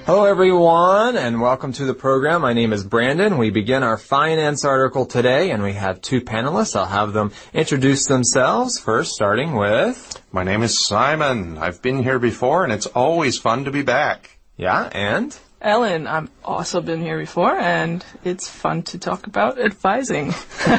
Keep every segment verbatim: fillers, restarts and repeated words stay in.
Hello, everyone, and welcome to the program. My name is Brandon. We begin our finance article today, and we have two panelists. I'll have them introduce themselves. First, starting with... My name is Simon. I've been here before, and it's always fun to be back. Yeah, and... Ellen, I've also been here before, and it's fun to talk about advising.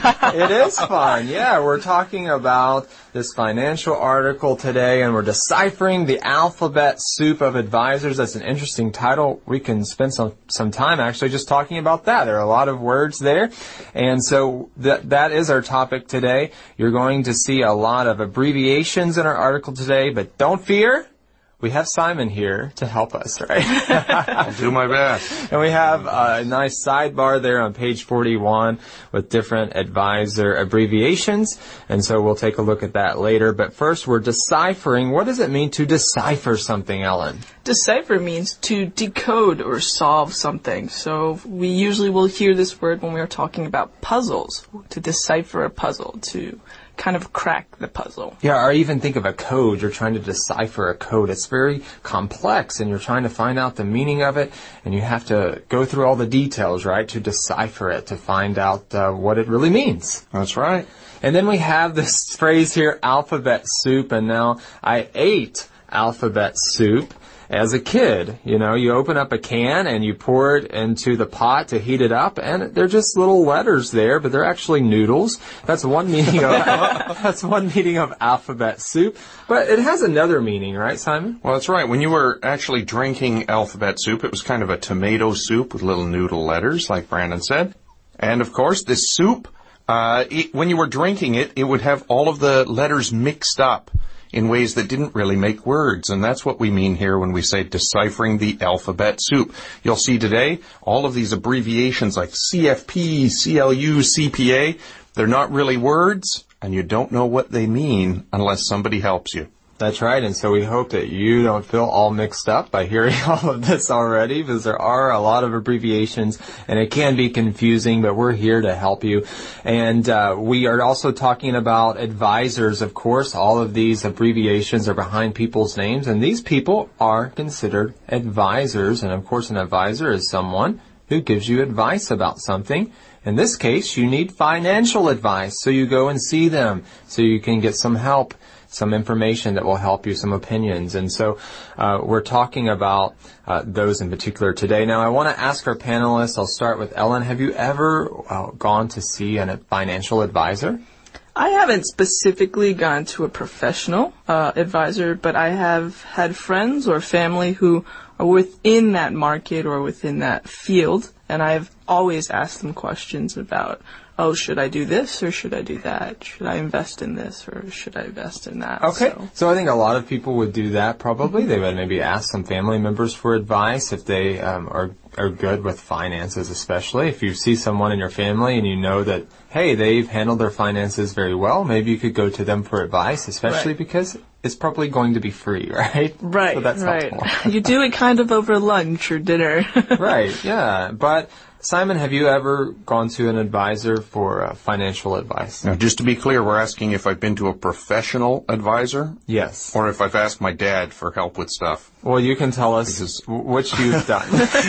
It is fun, yeah. We're talking about this financial article today, and we're deciphering the alphabet soup of advisors. That's an interesting title. We can spend some, some time actually just talking about that. There are a lot of words there, and so that that is our topic today. You're going to see a lot of abbreviations in our article today, but don't fear. We have Simon here to help us, right? I'll do my best. And we have a nice sidebar there on page forty-one with different advisor abbreviations. And so we'll take a look at that later. But first, we're deciphering. What does it mean to decipher something, Ellen? Decipher means to decode or solve something. So we usually will hear this word when we are talking about puzzles, to decipher a puzzle, to kind of crack the puzzle. Yeah, or even think of a code. You're trying to decipher a code. It's very complex, and you're trying to find out the meaning of it, and you have to go through all the details, right, to decipher it, to find out uh, what it really means. That's right. And then we have this phrase here, alphabet soup, and now I ate alphabet soup. As a kid, you know, you open up a can and you pour it into the pot to heat it up, and they're just little letters there, but they're actually noodles. That's one meaning of that's one meaning of alphabet soup. But it has another meaning, right, Simon? Well, that's right. When you were actually drinking alphabet soup, it was kind of a tomato soup with little noodle letters, like Brandon said. And of course, this soup, uh, it, when you were drinking it, it would have all of the letters mixed up in ways that didn't really make words. And that's what we mean here when we say deciphering the alphabet soup. You'll see today all of these abbreviations like C F P, C L U, C P A. They're not really words, and you don't know what they mean unless somebody helps you. That's right, and so we hope that you don't feel all mixed up by hearing all of this already, because there are a lot of abbreviations, and it can be confusing, but we're here to help you. And uh, we are also talking about advisors, of course. All of these abbreviations are behind people's names, and these people are considered advisors. And of course, an advisor is someone who gives you advice about something. In this case, you need financial advice, so you go and see them, so you can get some help, some information that will help you, some opinions. And so uh, we're talking about uh, those in particular today. Now, I want to ask our panelists, I'll start with Ellen, have you ever uh, gone to see a financial advisor? I haven't specifically gone to a professional uh, advisor, but I have had friends or family who are within that market or within that field, and I've always asked them questions about, oh, should I do this or should I do that? Should I invest in this or should I invest in that? Okay. So, so I think a lot of people would do that probably. They would maybe ask some family members for advice if they um, are are good with finances, especially. If you see someone in your family and you know that, hey, they've handled their finances very well, maybe you could go to them for advice, especially right. because it's probably going to be free, right? Right, so that's right. helpful. You do it kind of over lunch or dinner. Right, yeah. But Simon, have you ever gone to an advisor for uh, financial advice? Now, just to be clear, we're asking if I've been to a professional advisor? Yes. Or if I've asked my dad for help with stuff. Well, you can tell us Because which you've done.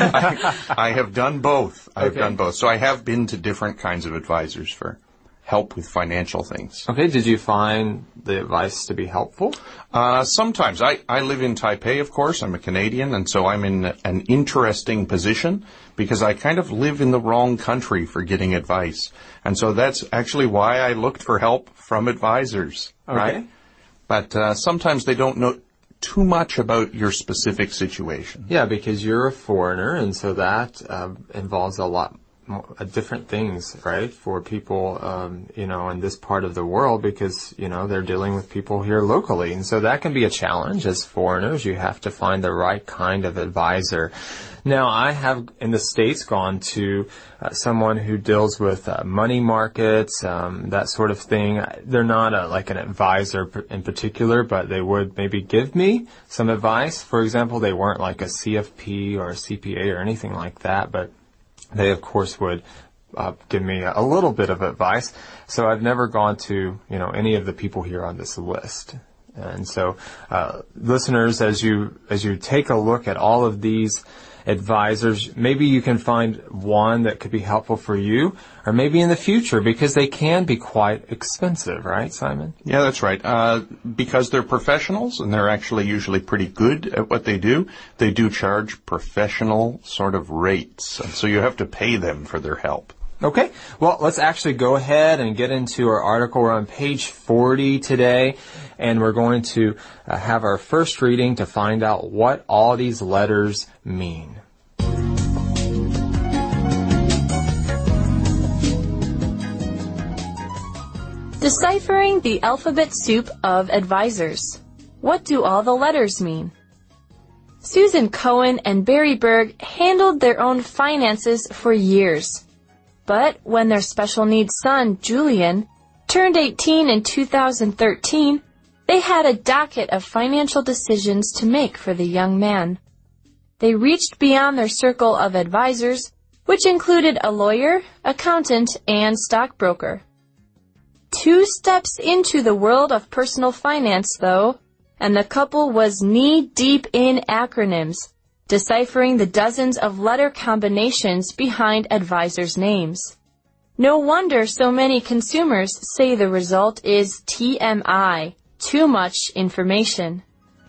I, I have done both. I've Okay. done both. So I have been to different kinds of advisors for help with financial things. Okay, did you find the advice to be helpful? Uh, sometimes. I, I live in Taipei, of course. I'm a Canadian, and so I'm in an interesting position because I kind of live in the wrong country for getting advice. And so that's actually why I looked for help from advisors, Okay. right? But uh, sometimes they don't know too much about your specific situation. Yeah, because you're a foreigner, and so that uh, involves a lot more, uh, different things, right, for people, um, you know, in this part of the world, because, you know, they're dealing with people here locally. And so that can be a challenge as foreigners. You have to find the right kind of advisor. Now, I have, in the States, gone to uh, someone who deals with uh, money markets, um, that sort of thing. They're not a, like an advisor in particular, but they would maybe give me some advice. For example, they weren't like a C F P or a C P A or anything like that, but they, of course, would uh, give me a little bit of advice. So I've never gone to, you know, any of the people here on this list. And so, uh, listeners, as you as you take a look at all of these advisors. Maybe you can find one that could be helpful for you, or maybe in the future, because they can be quite expensive, right, Simon? Yeah, that's right. Uh, because they're professionals, and they're actually usually pretty good at what they do, they do charge professional sort of rates. And so you have to pay them for their help. Okay, well, let's actually go ahead and get into our article. We're on page forty today, and we're going to uh, have our first reading to find out what all these letters mean. Deciphering the alphabet soup of advisors. What do all the letters mean? Susan Cohen and Barry Berg handled their own finances for years. But when their special needs son, Julian, turned eighteen in two thousand thirteen, they had a docket of financial decisions to make for the young man. They reached beyond their circle of advisors, which included a lawyer, accountant, and stockbroker. Two steps into the world of personal finance, though, and the couple was knee-deep in acronyms, deciphering the dozens of letter combinations behind advisors' names. No wonder so many consumers say the result is T M I, too much information.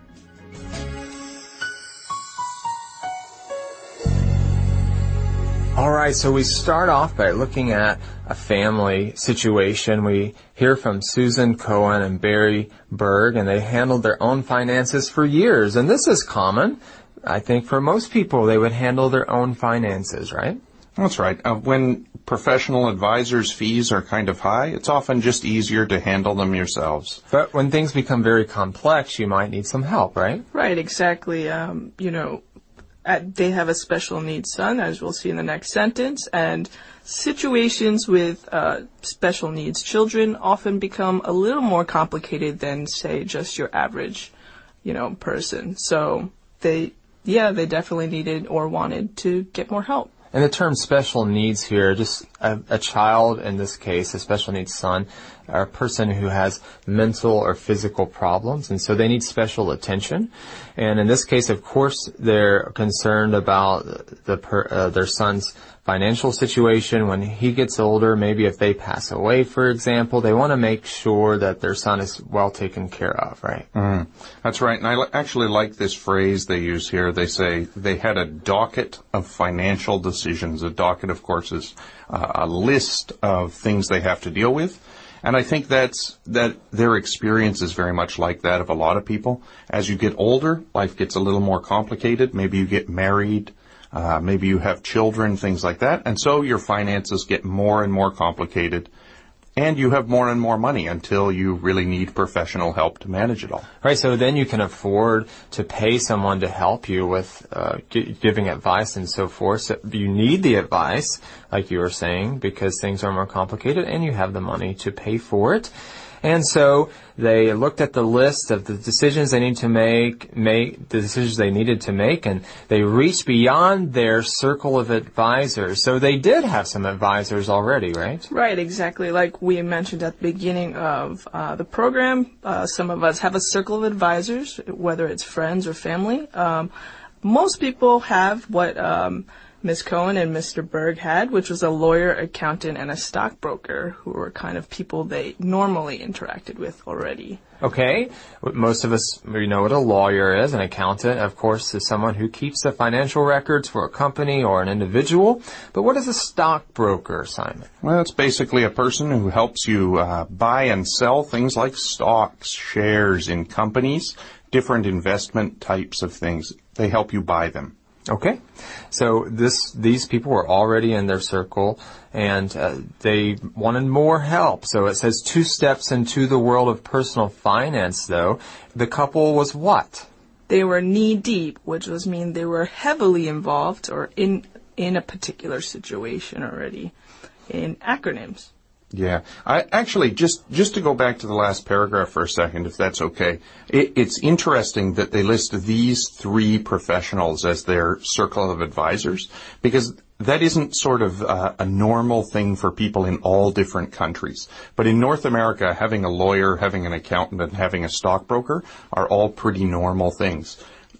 All right, so we start off by looking at a family situation. We hear from Susan Cohen and Barry Berg, and they handled their own finances for years. And this is common. I think for most people, they would handle their own finances, right? That's right. Uh, when professional advisors' fees are kind of high, it's often just easier to handle them yourselves. But when things become very complex, you might need some help, right? Right, exactly. Um, you know, at, they have a special needs son, as we'll see in the next sentence, and situations with uh, special needs children often become a little more complicated than, say, just your average, you know, person. So they... Yeah, they definitely needed or wanted to get more help. And the term special needs here, just a, a child, in this case, a special needs son, or a person who has mental or physical problems, and so they need special attention. And in this case, of course, they're concerned about the per, uh, their son's financial situation when he gets older. Maybe if they pass away, for example, they want to make sure that their son is well taken care of, right? Mm, that's right. And I li- actually like this phrase they use here. They say they had a docket of financial decisions. A docket, of course, is uh, a list of things they have to deal with. And I think that's, that their experience is very much like that of a lot of people. As you get older, life gets a little more complicated. Maybe you get married. Uh, maybe you have children, things like that. And so your finances get more and more complicated. And you have more and more money until you really need professional help to manage it all. Right, so then you can afford to pay someone to help you with uh, g- giving advice and so forth. So you need the advice, like you were saying, because things are more complicated, and you have the money to pay for it. And so they looked at the list of the decisions they need to make, make the decisions they needed to make, and they reached beyond their circle of advisors. So they did have some advisors already, right? Right, exactly. Like we mentioned at the beginning of uh, the program, uh, some of us have a circle of advisors, whether it's friends or family. Um, most people have what um, Miz Cohen and Mister Berg had, which was a lawyer, accountant, and a stockbroker, who were kind of people they normally interacted with already. Okay. Most of us, we know what a lawyer is. An accountant, of course, is someone who keeps the financial records for a company or an individual. But what is a stockbroker, Simon? Well, it's basically a person who helps you uh, buy and sell things like stocks, shares in companies, different investment types of things. They help you buy them. Okay, so this these people were already in their circle, and uh, they wanted more help. So it says two steps into the world of personal finance, though. The couple was what? They were knee-deep, which was mean they were heavily involved or in in a particular situation already, in acronyms. Yeah. I actually, just, just to go back to the last paragraph for a second, if that's okay. It, it's interesting that they list these three professionals as their circle of advisors, because that isn't sort of uh, a normal thing for people in all different countries. But in North America, having a lawyer, having an accountant, and having a stockbroker are all pretty normal things.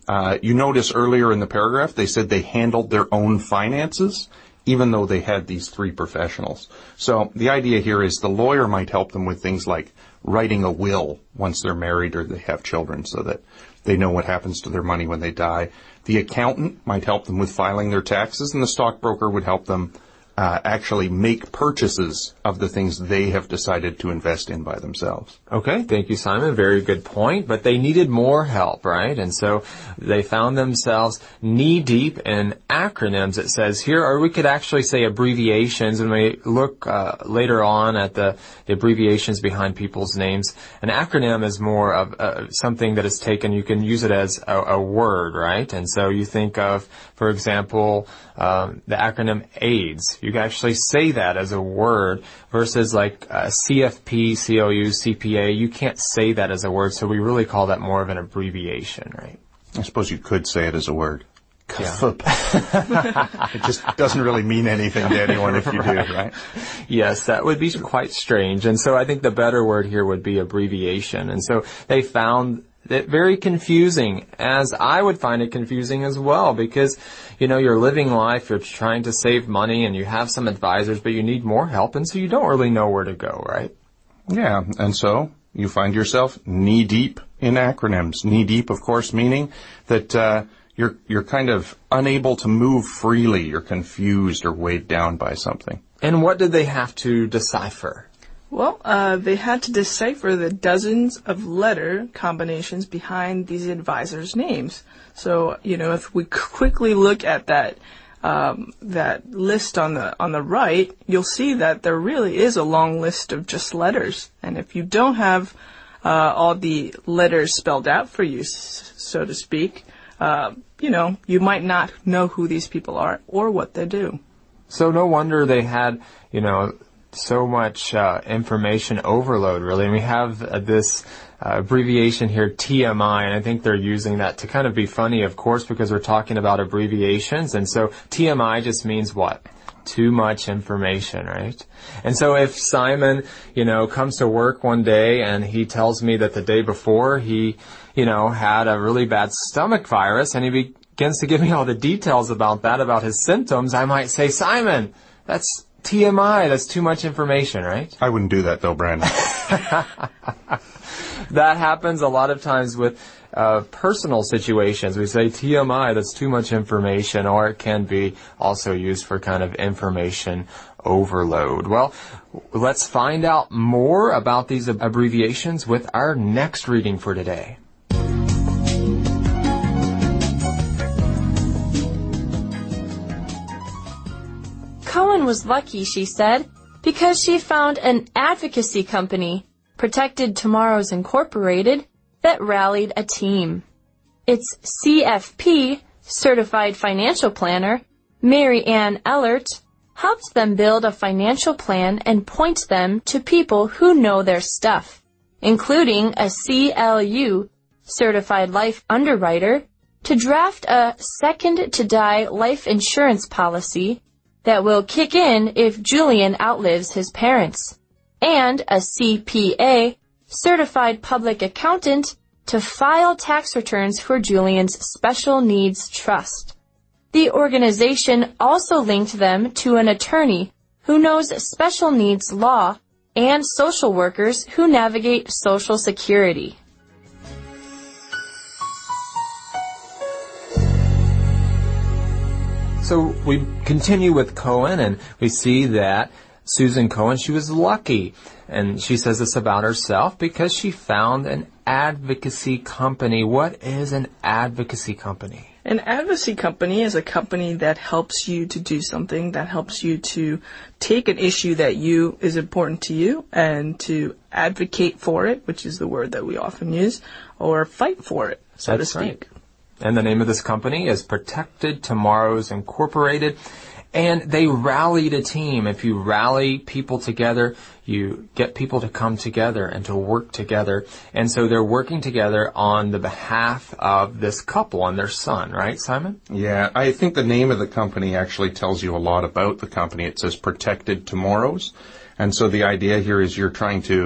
Uh, you notice earlier in the paragraph, they said they handled their own finances, even though they had these three professionals. So the idea here is the lawyer might help them with things like writing a will once they're married or they have children so that they know what happens to their money when they die. The accountant might help them with filing their taxes, and the stockbroker would help them uh, actually make purchases of the things they have decided to invest in by themselves. Okay, thank you, Simon. Very good point. But they needed more help, right? And so they found themselves knee-deep in acronyms, it says here, or we could actually say abbreviations. When we look uh, later on at the, the abbreviations behind people's names, an acronym is more of uh, something that is taken, you can use it as a, a word, right? And so you think of, for example, um, the acronym AIDS. You can actually say that as a word versus like uh, C F P, C O U, C P A. You can't say that as a word, so we really call that more of an abbreviation, right? I suppose you could say it as a word. Yeah. It just doesn't really mean anything to anyone if you right. do, right? Yes, that would be quite strange. And so I think the better word here would be abbreviation. And so they found it very confusing, as I would find it confusing as well, because, you know, you're living life, you're trying to save money, and you have some advisors, but you need more help, and so you don't really know where to go, right? Yeah, and so you find yourself knee-deep in acronyms. Knee-deep, of course, meaning that uh, you're you're kind of unable to move freely. You're confused or weighed down by something. And what did they have to decipher? Well, uh, they had to decipher the dozens of letter combinations behind these advisors' names. So, you know, if we quickly look at that um, that list on the on the right, you'll see that there really is a long list of just letters. And if you don't have uh, all the letters spelled out for you, so to speak, uh, you know, you might not know who these people are or what they do. So no wonder they had, you know, so much uh, information overload, really. And we have uh, this uh, abbreviation here, T M I, and I think they're using that to kind of be funny, of course, because we're talking about abbreviations. And so T M I just means what? Too much information, right? And so if Simon, you know, comes to work one day and he tells me that the day before he, you know, had a really bad stomach virus, and he begins to give me all the details about that, about his symptoms, I might say, Simon, that's T M I, that's too much information, right? I wouldn't do that, though, Brandon. That happens a lot of times with uh, personal situations. We say T M I, that's too much information, or it can be also used for kind of information overload. Well, let's find out more about these abbreviations with our next reading for today. Cohen was lucky, she said, because she found an advocacy company, Protected Tomorrows Incorporated, that rallied a team. Its C F P, Certified Financial Planner, Mary Ann Ellert, helped them build a financial plan and point them to people who know their stuff, including a C L U, Certified Life Underwriter, to draft a second-to-die life insurance policy that will kick in if Julian outlives his parents, and a C P A, Certified Public Accountant, to file tax returns for Julian's Special Needs Trust. The organization also linked them to an attorney who knows special needs law and social workers who navigate Social Security. So we continue with Cohen, and we see that Susan Cohen, she was lucky. And she says this about herself because she found an advocacy company. What is an advocacy company? An advocacy company is a company that helps you to do something, that helps you to take an issue that you is important to you and to advocate for it, which is the word that we often use, or fight for it, so That's to speak. Right. And the name of this company is Protected Tomorrows Incorporated. And they rallied a team. If you rally people together, you get people to come together and to work together. And so they're working together on the behalf of this couple and their son, right, Simon? Yeah, I think the name of the company actually tells you a lot about the company. It says Protected Tomorrows. And so the idea here is you're trying to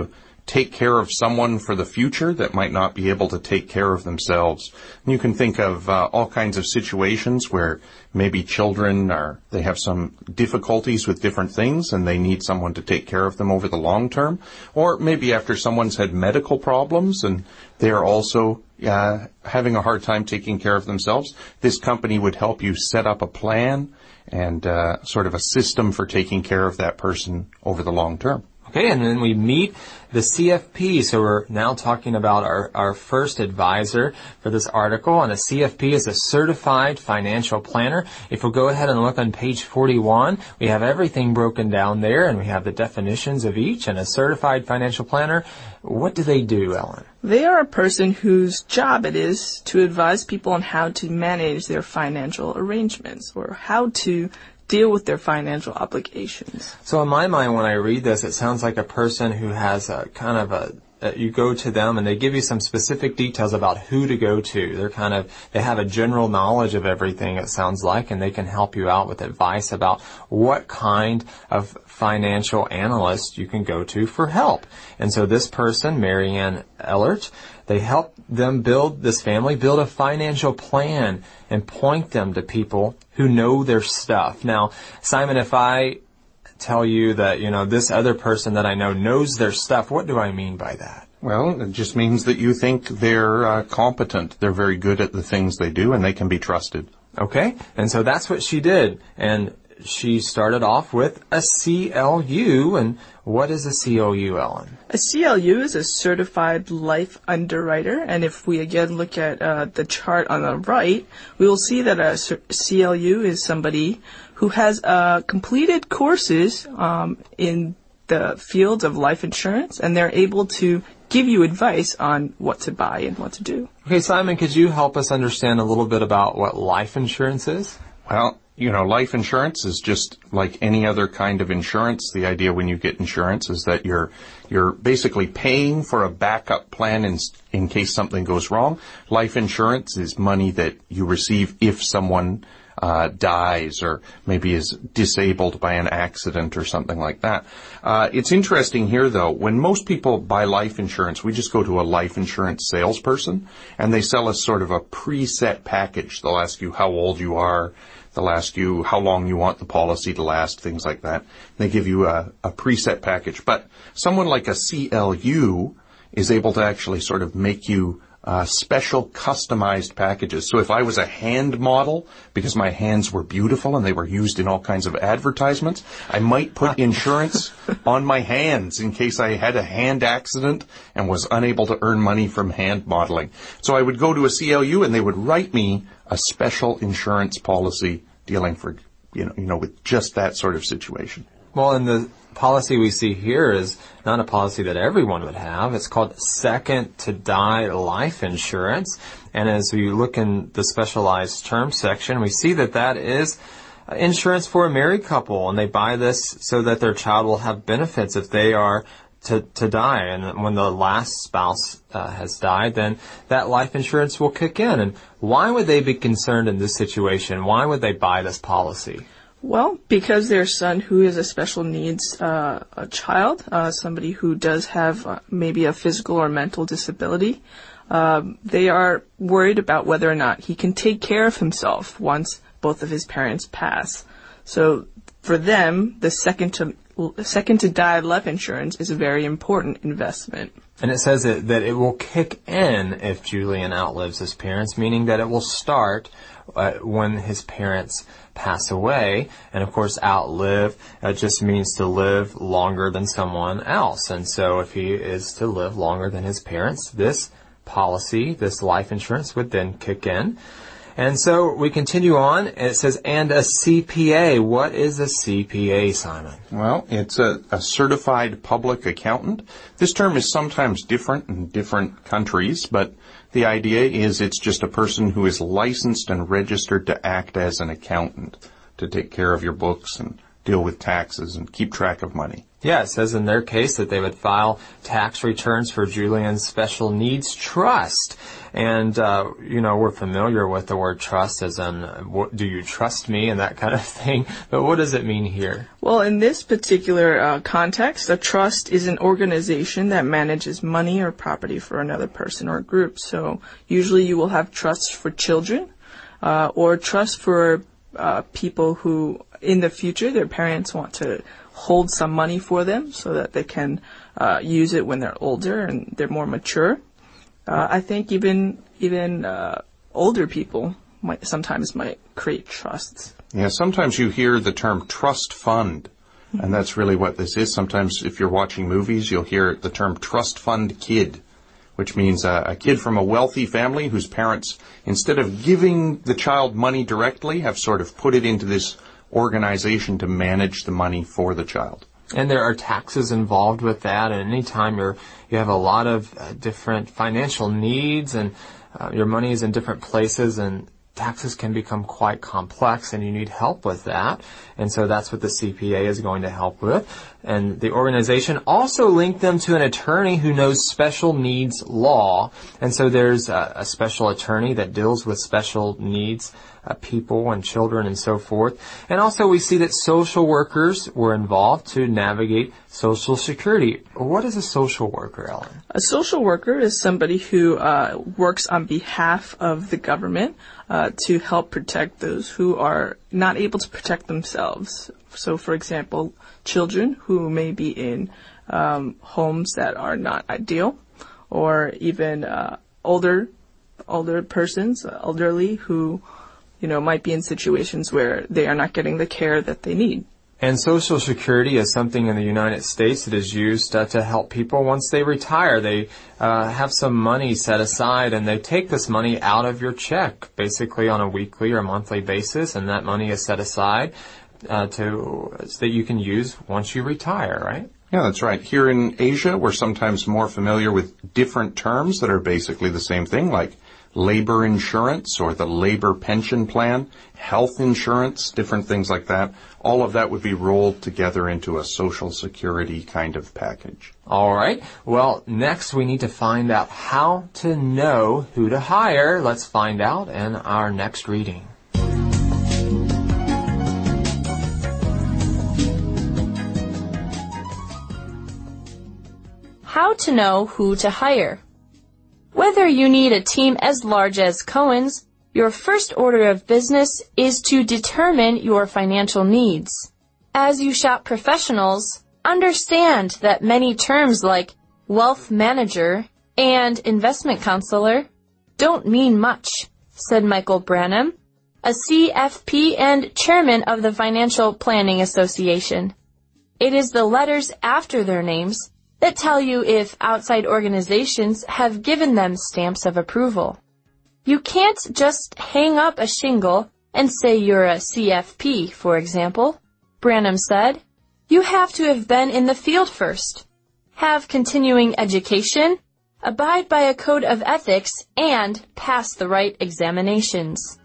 take care of someone for the future that might not be able to take care of themselves. And you can think of uh, all kinds of situations where maybe children are, they have some difficulties with different things and they need someone to take care of them over the long term. Or maybe after someone's had medical problems and they're also uh, having a hard time taking care of themselves, this company would help you set up a plan and uh, sort of a system for taking care of that person over the long term. Okay, and then we meet the C F P. So we're now talking about our, our first advisor for this article. And a C F P is a certified financial planner. If we'll go ahead and look on page forty-one, we have everything broken down there, and we have the definitions of each. And a certified financial planner, what do they do, Ellen? They are a person whose job it is to advise people on how to manage their financial arrangements or how to deal with their financial obligations. So in my mind, when I read this, it sounds like a person who has a kind of a, a, you go to them and they give you some specific details about who to go to. They're kind of, they have a general knowledge of everything, it sounds like, and they can help you out with advice about what kind of financial analyst you can go to for help. And so this person, Marianne Ellert, they help them build, this family, build a financial plan and point them to people who know their stuff. Now, Simon, if I tell you that, you know, this other person that I know knows their stuff, what do I mean by that? Well, it just means that you think they're uh, competent. They're very good at the things they do and they can be trusted. Okay, and so that's what she did. And she started off with a C L U. And what is a C L U, Ellen? A C L U is a certified life underwriter, and if we again look at uh, the chart on the right, we will see that a C L U is somebody who has uh, completed courses um, in the fields of life insurance, and they're able to give you advice on what to buy and what to do. Okay, Simon, could you help us understand a little bit about what life insurance is? Well, you know, life insurance is just like any other kind of insurance. The idea when you get insurance is that you're you're basically paying for a backup plan in in case something goes wrong. Life insurance is money that you receive if someone uh dies or maybe is disabled by an accident or something like that. Uh it's interesting here, though, when most people buy life insurance, we just go to a life insurance salesperson and they sell us sort of a preset package. They'll ask you how old you are. They'll ask you how long you want the policy to last, things like that. They give you a, a preset package. But someone like a C L U is able to actually sort of make you uh, special customized packages. So if I was a hand model, because my hands were beautiful and they were used in all kinds of advertisements, I might put insurance on my hands in case I had a hand accident and was unable to earn money from hand modeling. So I would go to a C L U and they would write me a special insurance policy dealing for, you know, you know, with just that sort of situation. Well, and the policy we see here is not a policy that everyone would have. It's called Second to Die Life Insurance. And as we look in the specialized terms section, we see that that is insurance for a married couple. And they buy this so that their child will have benefits if they are to, to die. And when the last spouse uh, has died, then that life insurance will kick in. And why would they be concerned in this situation? Why would they buy this policy? Well, because their son, who is a special needs uh, a child, uh, somebody who does have uh, maybe a physical or mental disability, um, they are worried about whether or not he can take care of himself once both of his parents pass. So for them, the second to second to die life insurance is a very important investment. And it says that, that it will kick in if Julian outlives his parents, meaning that it will start uh, when his parents pass away. And of course, outlive uh, just means to live longer than someone else. And so if he is to live longer than his parents, this policy, this life insurance would then kick in. And so we continue on, and it says, and a C P A. What is a C P A, Simon? Well, it's a, a certified public accountant. This term is sometimes different in different countries, but the idea is it's just a person who is licensed and registered to act as an accountant, to take care of your books and deal with taxes and keep track of money. Yeah, it says in their case that they would file tax returns for Julian's special needs trust. And, uh, you know, we're familiar with the word trust as in, what, do you trust me, and that kind of thing. But what does it mean here? Well, in this particular uh, context, a trust is an organization that manages money or property for another person or group. So usually you will have trusts for children uh, or trust for uh, people who, in the future, their parents want to hold some money for them so that they can uh, use it when they're older and they're more mature. Uh, I think even even uh, older people might sometimes might create trusts. Yeah, sometimes you hear the term trust fund, and that's really what this is. Sometimes if you're watching movies, you'll hear the term trust fund kid, which means uh, a kid from a wealthy family whose parents, instead of giving the child money directly, have sort of put it into this organization to manage the money for the child. And there are taxes involved with that, and anytime you're, you have a lot of uh, different financial needs and uh, your money is in different places, and taxes can become quite complex, and you need help with that. And so that's what the C P A is going to help with. And the organization also linked them to an attorney who knows special needs law. And so there's a, a special attorney that deals with special needs uh, people and children and so forth. And also we see that social workers were involved to navigate Social Security. What is a social worker, Ellen? A social worker is somebody who uh, works on behalf of the government uh, to help protect those who are not able to protect themselves. So, for example, children who may be in um, homes that are not ideal, or even uh, older older persons, elderly, who, you know, might be in situations where they are not getting the care that they need. And Social Security is something in the United States that is used uh, to help people once they retire. They uh, have some money set aside, and they take this money out of your check, basically on a weekly or monthly basis, and that money is set aside uh, to so that you can use once you retire, right? Yeah, that's right. Here in Asia, we're sometimes more familiar with different terms that are basically the same thing, like labor insurance or the labor pension plan, health insurance, different things like that. All of that would be rolled together into a Social Security kind of package. All right. Well, next we need to find out how to know who to hire. Let's find out in our next reading. How to know who to hire. Whether you need a team as large as Cohen's, your first order of business is to determine your financial needs. As you shop professionals, understand that many terms like wealth manager and investment counselor don't mean much, said Michael Branham, a C F P and chairman of the Financial Planning Association. It is the letters after their names that tell you if outside organizations have given them stamps of approval. You can't just hang up a shingle and say you're a C F P, for example, Branham said. You have to have been in the field first, have continuing education, abide by a code of ethics, and pass the right examinations.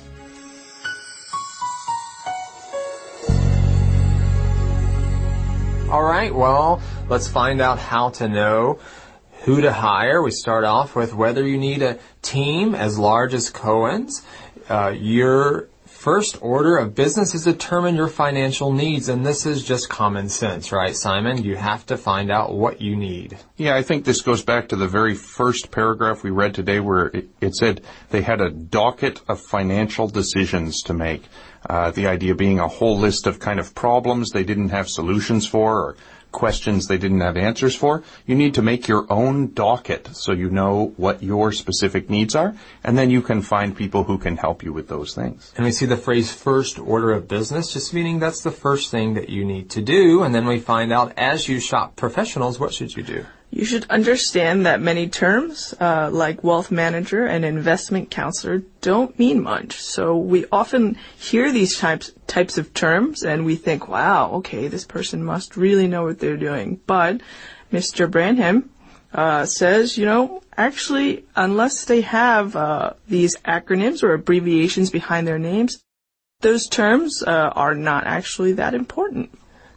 All right, well, let's find out how to know who to hire. We start off with whether you need a team as large as Cohen's. Uh, your first order of business is determine your financial needs, and this is just common sense, right, Simon? You have to find out what you need. Yeah, I think this goes back to the very first paragraph we read today where it, it said they had a docket of financial decisions to make. Uh, the idea being a whole list of kind of problems they didn't have solutions for or questions they didn't have answers for. You need to make your own docket so you know what your specific needs are, and then you can find people who can help you with those things. And we see the phrase first order of business, just meaning that's the first thing that you need to do. And then we find out as you shop professionals, what should you do? You should understand that many terms, uh, like wealth manager and investment counselor, don't mean much. So we often hear these types types of terms and we think, wow, okay, this person must really know what they're doing. But Mister Branham uh, says, you know, actually, unless they have uh, these acronyms or abbreviations behind their names, those terms uh, are not actually that important.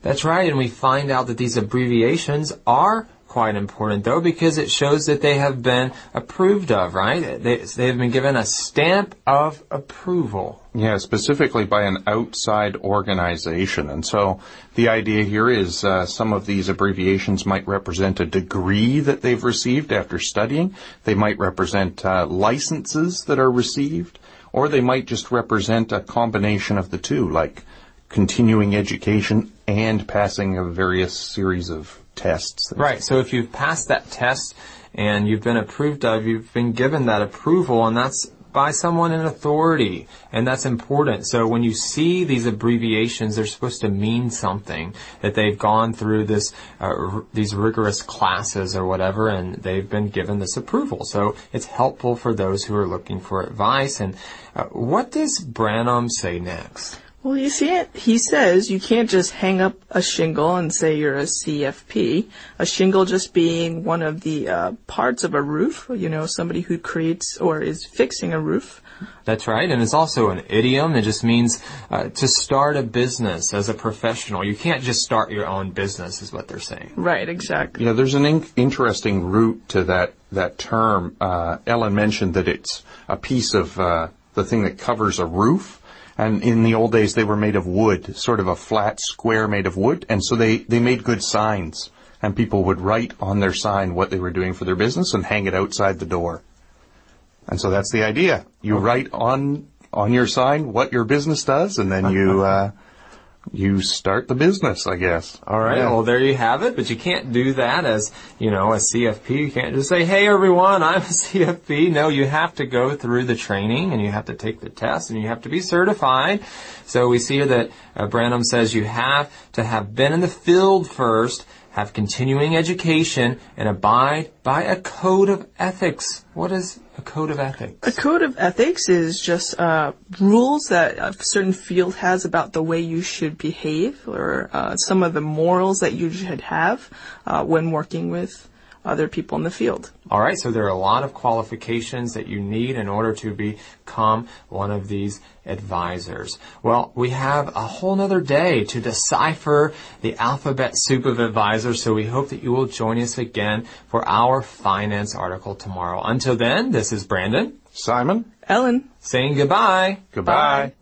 That's right, and we find out that these abbreviations are quite important, though, because it shows that they have been approved of, right? They, they have been given a stamp of approval. Yeah, specifically by an outside organization. And so the idea here is uh, some of these abbreviations might represent a degree that they've received after studying. They might represent uh, licenses that are received, or they might just represent a combination of the two, like continuing education and passing a various series of tests. Right. So if you've passed that test and you've been approved of, you've been given that approval, and that's by someone in authority, and that's important. So when you see these abbreviations, they're supposed to mean something, that they've gone through this, uh, r- these rigorous classes or whatever, and they've been given this approval. So it's helpful for those who are looking for advice. And uh, what does Branham say next? Well, you see it. He says you can't just hang up a shingle and say you're a C F P. A shingle just being one of the uh, parts of a roof, you know, somebody who creates or is fixing a roof. That's right, and it's also an idiom. It just means uh, to start a business as a professional. You can't just start your own business, is what they're saying. Right, exactly. Yeah, there's an in- interesting root to that, that term. Uh, Ellen mentioned that it's a piece of uh, the thing that covers a roof. And in the old days, they were made of wood, sort of a flat square made of wood. And so they, they made good signs. And people would write on their sign what they were doing for their business and hang it outside the door. And so that's the idea. You write on on your sign what your business does, and then you uh, you start the business, I guess. All right. Yeah. Well, there you have it. But you can't do that as, you know, a C F P. You can't just say, hey, everyone, I'm a C F P. No, you have to go through the training, and you have to take the test, and you have to be certified. So we see here that uh, Branham says you have to have been in the field first, have continuing education, and abide by a code of ethics. What is a code of ethics? A code of ethics is just uh, rules that a certain field has about the way you should behave, or uh, some of the morals that you should have uh, when working with other people in the field. All right, so there are a lot of qualifications that you need in order to become one of these advisors. Well, we have a whole nother day to decipher the alphabet soup of advisors, so we hope that you will join us again for our finance article tomorrow. Until then, this is Brandon, Simon? Ellen. saying goodbye. Goodbye. Bye.